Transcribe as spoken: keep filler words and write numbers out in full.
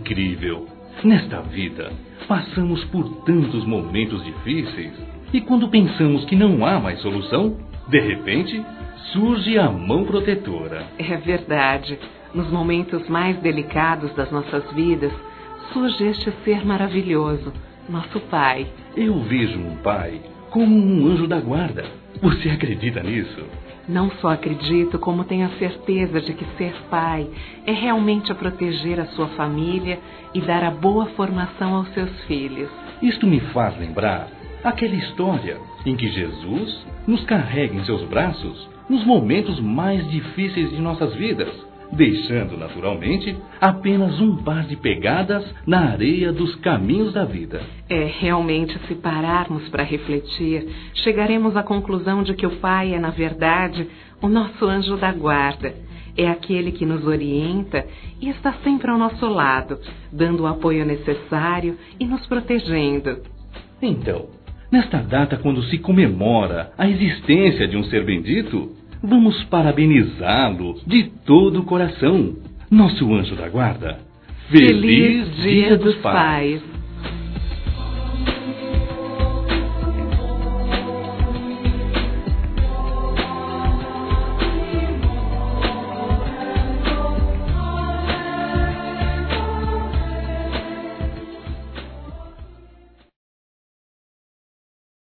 incrível! Nesta vida, passamos por tantos momentos difíceis e quando pensamos que não há mais solução, de repente, surge a mão protetora. É verdade. Nos momentos mais delicados das nossas vidas, surge este ser maravilhoso, nosso Pai. Eu vejo um pai como um anjo da guarda. Você acredita nisso? Não só acredito, como tenho a certeza de que ser pai é realmente a proteger a sua família e dar a boa formação aos seus filhos. Isto me faz lembrar aquela história em que Jesus nos carrega em seus braços nos momentos mais difíceis de nossas vidas, deixando naturalmente apenas um par de pegadas na areia dos caminhos da vida. É, realmente, se pararmos para refletir, chegaremos à conclusão de que o Pai é, na verdade, o nosso anjo da guarda. É aquele que nos orienta e está sempre ao nosso lado, dando o apoio necessário e nos protegendo. Então, nesta data, quando se comemora a existência de um ser bendito, vamos parabenizá-lo de todo o coração, nosso anjo da guarda. Feliz, Feliz Dia, Dia dos, dos Pais! Pais.